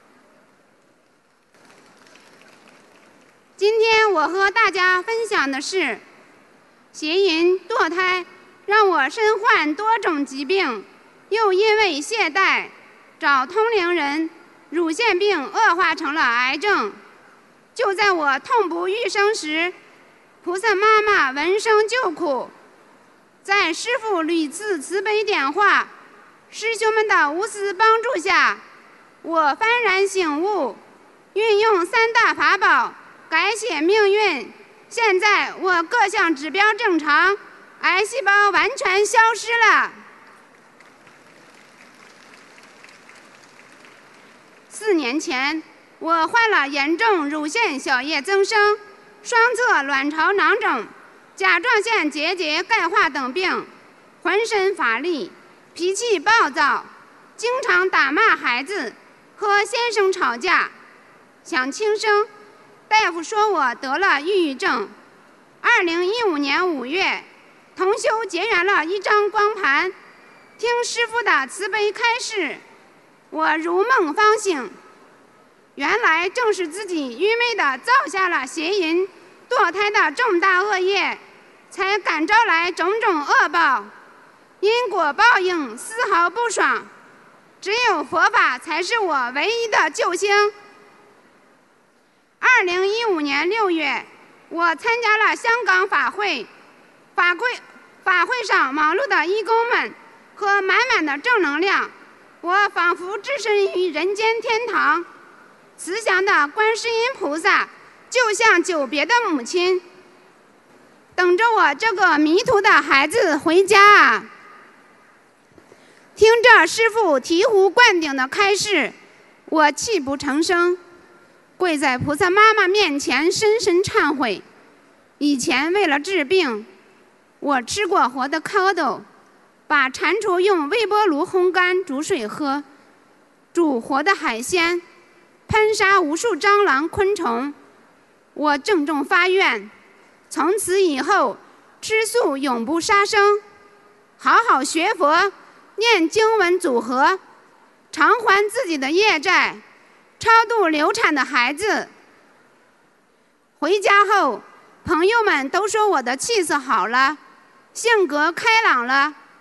今天我和大家分享的是，邪淫堕胎让我身患多种疾病，又因为懈怠找通灵人，乳腺病恶化成了癌症。就在我痛不欲生时，菩萨妈妈闻声救苦，在师父屡次慈悲点化，师兄们的无私帮助下，我幡然醒悟，运用3大法宝改写命运。现在我各项指标正常，癌细胞完全消失了。4年前，我患了严重乳腺小叶增生、双侧卵巢囊肿、甲状腺结节钙化等病，浑身乏力，脾气暴躁，经常打骂孩子，和先生吵架，想轻生。大夫说我得了抑郁症。2015年5月，同修结缘了一张光盘，听师父的慈悲开示，我如梦方醒，原来正是自己愚昧地造下了邪淫、堕胎的重大恶业，才感召来种种恶报，因果报应丝毫不爽，只有佛法才是我唯一的救星。2015年6月，我参加了香港法会，法会上忙碌的义工们和满满的正能量，我仿佛置身于人间天堂。慈祥的观世音菩萨就像久别的母亲，等着我这个迷途的孩子回家啊！听着师父醍醐灌顶的开示，我泣不成声，跪在菩萨妈妈面前深深忏悔。以前为了治病，我吃过活的蝌蚪，把蟾蜍用微波炉烘干煮水喝，煮活的海鲜，喷杀无数蟑螂昆虫。我郑重发愿，从此以后吃素永不杀生，好好学佛，念经文组合，偿还自己的业债，超度流产的孩子。回家后，朋友们都说我的气色好了，性格开朗了。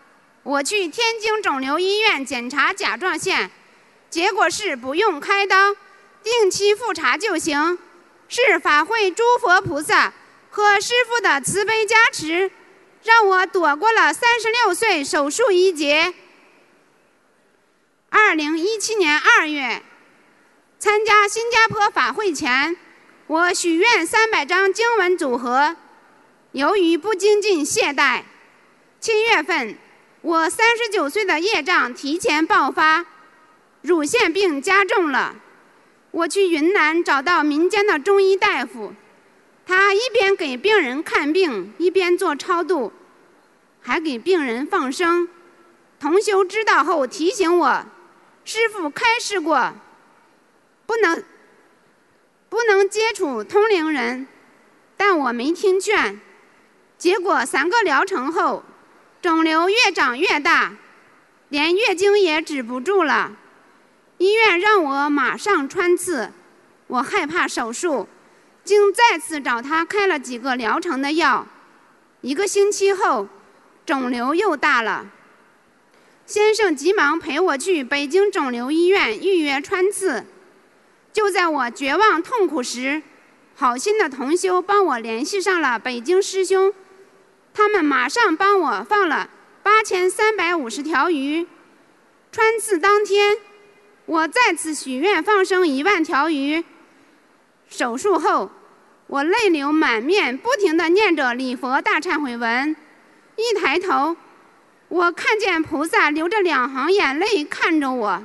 我去天津肿瘤医院检查甲状腺，结果是不用开刀，定期复查就行。是法会诸佛菩萨和师父的慈悲加持，让我躲过了36岁手术一劫。2017年2月，参加新加坡法会前，我许愿300张经文组合，由于不精进懈怠，7月份我39岁的业障提前爆发，乳腺病加重了。我去云南找到民间的中医大夫，他一边给病人看病，一边做超度，还给病人放生。同修知道后提醒我，师父开示过，不能接触通灵人，但我没听劝。结果3个疗程后，肿瘤越长越大，连月经也止不住了。医院让我马上穿刺，我害怕手术，竟再次找他开了几个疗程的药。1个星期后，肿瘤又大了。先生急忙陪我去北京肿瘤医院预约穿刺。就在我绝望痛苦时，好心的同修帮我联系上了北京师兄，他们马上帮我放了8350条鱼。穿刺当天，我再次许愿放生1万条鱼。手术后，我泪流满面，不停地念着礼佛大忏悔文。一抬头，我看见菩萨流着2行眼泪看着我。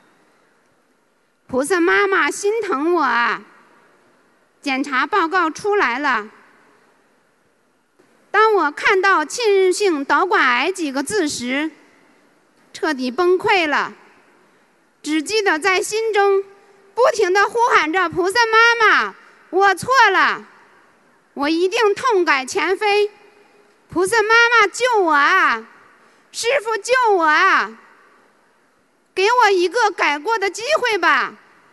菩萨妈妈心疼我啊！检查报告出来了。当我看到侵入性导管癌几个字时，彻底崩溃了。只记得在心中不停地呼喊着菩萨妈妈，我错了，我一定痛改前非。菩萨妈妈救我啊！师父救我啊！给我一个改过的机会吧。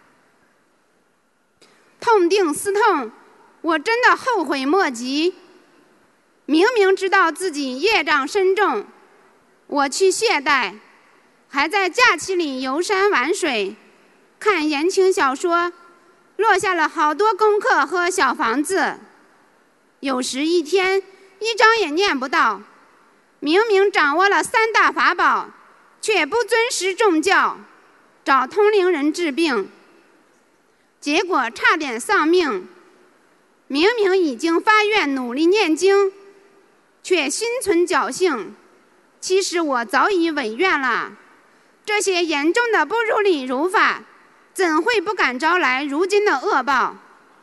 痛定思痛，我真的后悔莫及。明明知道自己业障深重，我去懈怠，还在假期里游山玩水，看言情小说，落下了好多功课和小房子。有时一天1张也念不到，明明掌握了3大法宝，却不遵师重教，找通灵人治病，结果差点丧命。明明已经发愿努力念经，却心存侥幸，其实我早已违愿了。这些严重的不如理如法，怎会不敢招来如今的恶报？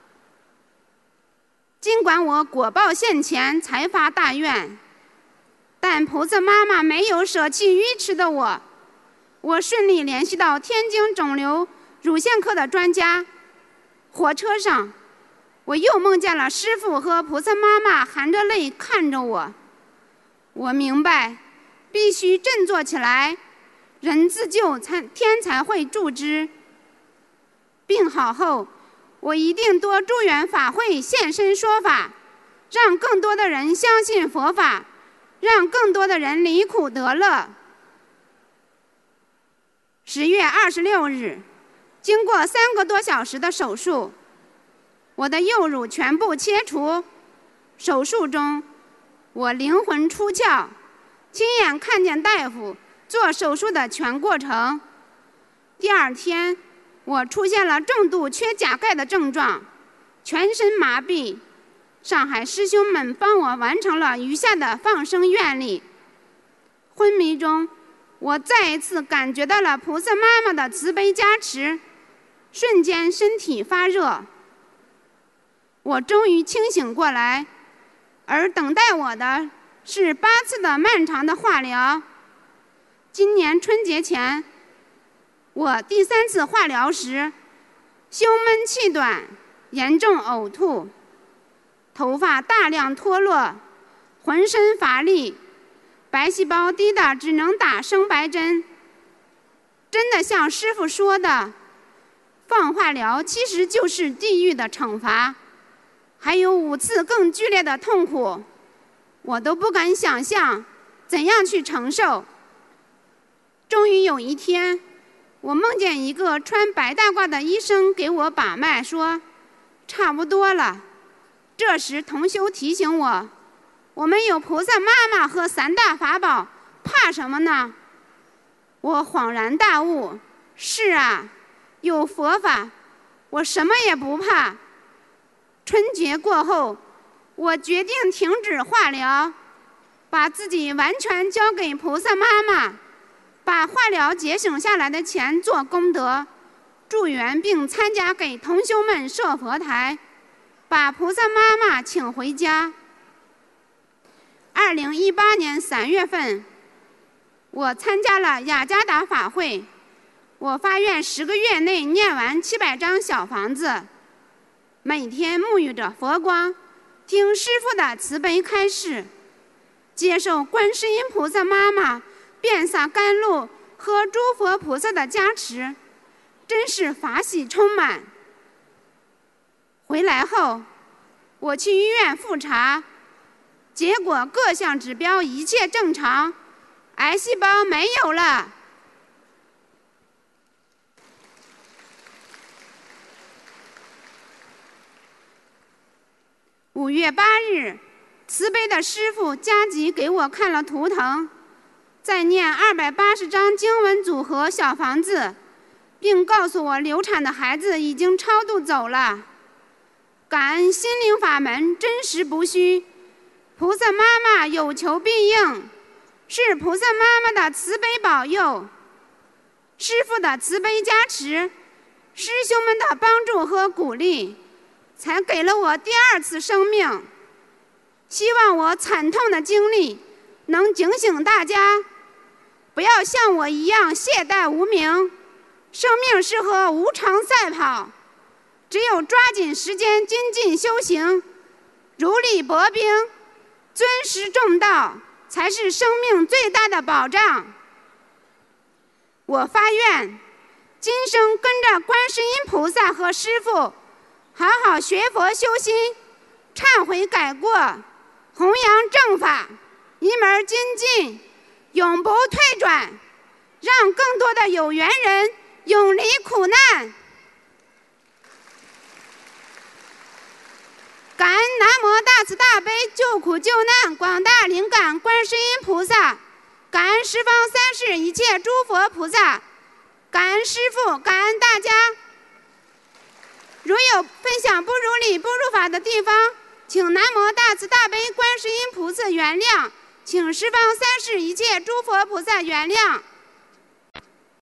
尽管我果报现前才发大愿，但菩萨妈妈没有舍弃愚痴的我。我顺利联系到天津肿瘤乳腺科的专家。火车上，我又梦见了师父和菩萨妈妈含着泪看着我。我明白，必须振作起来，人自救，天才会助之。病好后，我一定多助缘法会，现身说法，让更多的人相信佛法，让更多的人离苦得乐。10月26日，经过3个多小时的手术，我的右乳全部切除。手术中，我灵魂出窍，亲眼看见大夫做手术的全过程。第2天，我出现了重度缺钾钙的症状，全身麻痹。上海师兄们帮我完成了余下的放生愿力。昏迷中，我再一次感觉到了菩萨妈妈的慈悲加持，瞬间身体发热。我终于清醒过来，而等待我的是8次的漫长的化疗。今年春节前，我第3次化疗时，胸闷气短，严重呕吐，头发大量脱落，浑身乏力，白细胞低的只能打生白针。真的像师父说的，放化疗其实就是地狱的惩罚，还有5次更剧烈的痛苦，我都不敢想象怎样去承受。 终于有一天，我梦见一个穿白大褂的医生给我把脉，说差不多了。这时同修提醒我，我们有菩萨妈妈和3大法宝，怕什么呢？我恍然大悟，是啊，有佛法，我什么也不怕。春节过后，我决定停止化疗，把自己完全交给菩萨妈妈，把化疗节省下来的钱做功德，助缘并参加给同修们设佛台，把菩萨妈妈请回家。2018年3月份，我参加了雅加达法会，我发愿10个月内念完700张小房子，每天沐浴着佛光，听师父的慈悲开示，接受观世音菩萨妈妈遍洒甘露和诸佛菩萨的加持，真是法喜充满。回来后，我去医院复查，结果各项指标一切正常，癌细胞没有了。5月8日，慈悲的师父加急给我看了图腾，再念280张经文组合小房子，并告诉我流产的孩子已经超度走了。感恩心灵法门真实不虚，菩萨妈妈有求必应，是菩萨妈妈的慈悲保佑，师父的慈悲加持，师兄们的帮助和鼓励，才给了我第2次生命。希望我惨痛的经历能警醒大家，不要像我一样懈怠无名。生命适合无常赛跑，只有抓紧时间精进修行，如履薄冰，尊师重道，才是生命最大的保障。我发愿，今生跟着观世音菩萨和师父，好好学佛修心，忏悔改过，弘扬正法，一门精进，永不退转，让更多的有缘人永离苦难。感恩南无大慈大悲救苦救难广大灵感观世音菩萨，感恩十方三世一切诸佛菩萨，感恩师父，感恩大家。如有分享不如理不如法的地方，请南无大慈大悲观世音菩萨原谅，请十方三世一切诸佛菩萨原谅。